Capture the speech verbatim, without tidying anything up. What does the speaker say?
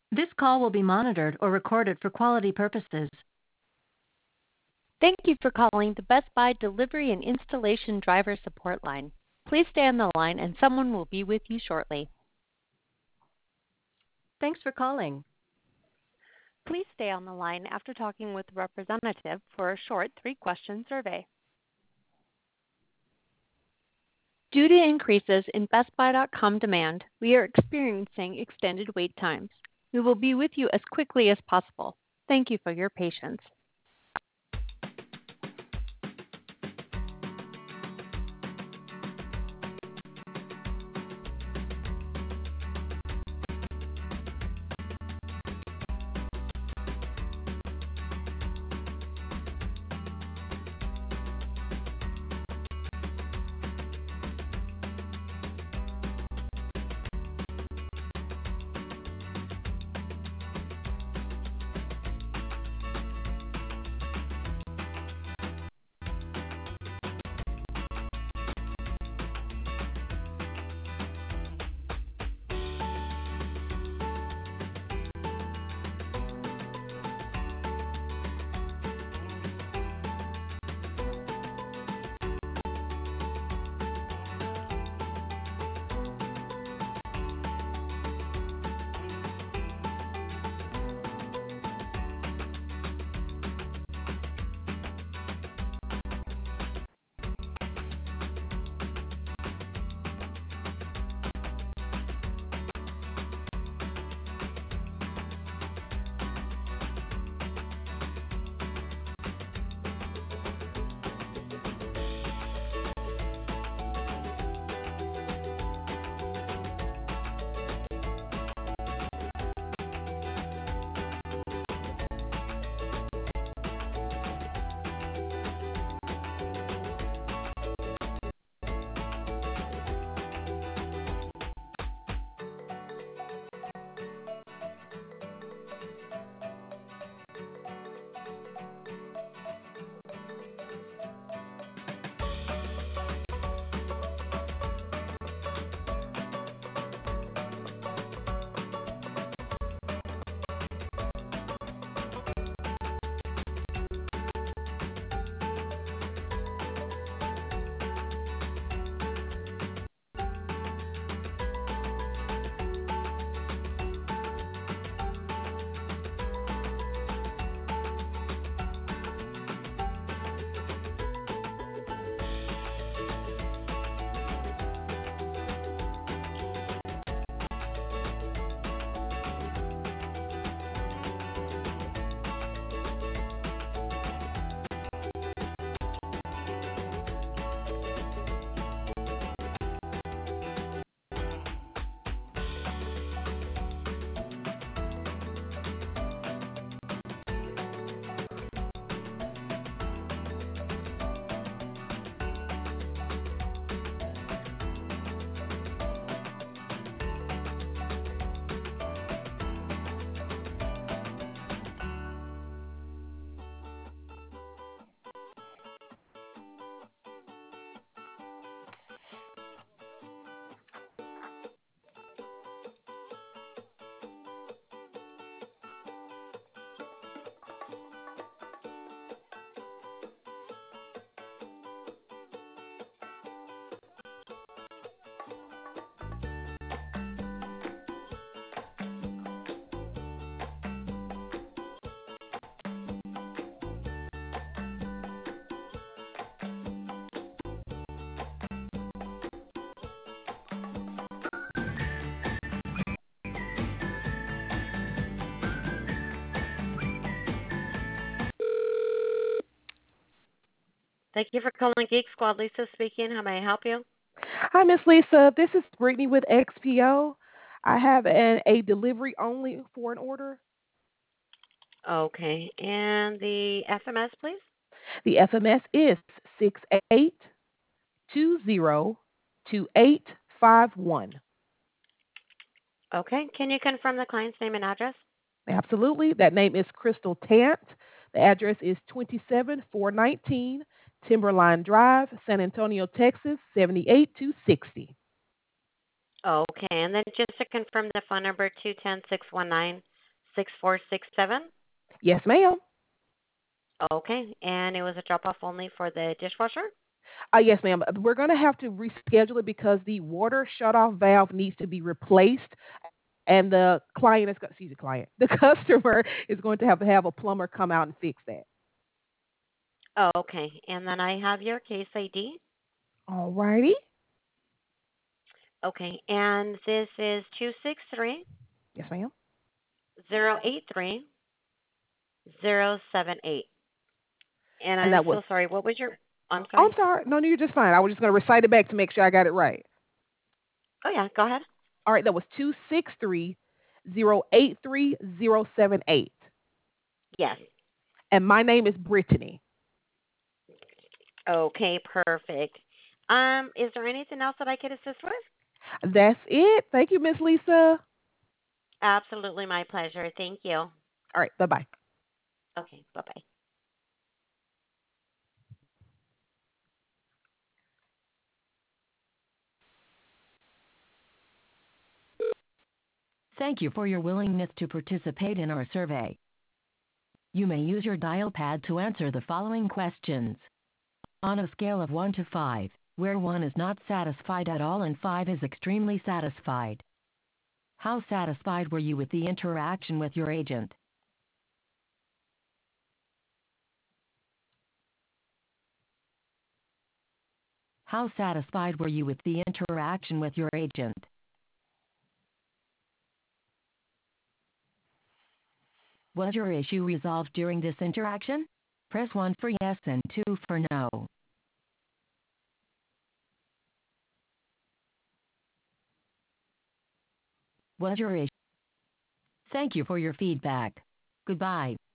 This call will be monitored or recorded for quality purposes. Thank you for calling the Best Buy Delivery and Installation Driver Support Line. Please stay on the line and someone will be with you shortly. Thanks for calling. Please stay on the line after talking with a representative for a short three-question survey. Due to increases in Best Buy dot com demand, we are experiencing extended wait times. We will be with you as quickly as possible. Thank you for your patience. Thank you for calling Geek Squad. Lisa speaking. How may I help you? Hi, Miss Lisa. This is Brittany with X P O. I have an, a delivery only for an order. Okay. And the F M S, please? The F M S is six eight two zero two eight five one. Okay. Can you confirm the client's name and address? Absolutely. That name is Crystal Tant. The address is twenty-seven four nineteen Timberline Drive, San Antonio, Texas, seven eight two six zero. Okay. And then just to confirm the phone number, two one zero, six one nine six four six seven. Yes, ma'am. Okay, and it was a drop off only for the dishwasher? Uh, yes, ma'am. Uh, We're going to have to reschedule it because the water shutoff valve needs to be replaced, and the client is, go- excuse the client, the customer is going to have to have a plumber come out and fix that. Oh, okay. And then I have your case I D. All righty. Okay, and this is two six three Yes, ma'am. zero eight three zero seven eight. And And I'm that was, so sorry. What was your? I'm oh, I'm sorry. sorry. No, no, you're just fine. I was just going to recite it back to make sure I got it right. Oh yeah, go ahead. All right, that was two six three zero eight three zero seven eight. Yes. And my name is Brittany. Okay, perfect. Um, is there anything else that I could assist with? That's it. Thank you, Miss Lisa. Absolutely, my pleasure. Thank you. All right, bye bye. Okay, bye bye. Thank you for your willingness to participate in our survey. You may use your dial pad to answer the following questions. On a scale of one to five, where one is not satisfied at all and five is extremely satisfied, how satisfied were you with the interaction with your agent? How satisfied were you with the interaction with your agent? Was your issue resolved during this interaction? Press one for yes and two for no. Was your issue? Thank you for your feedback. Goodbye.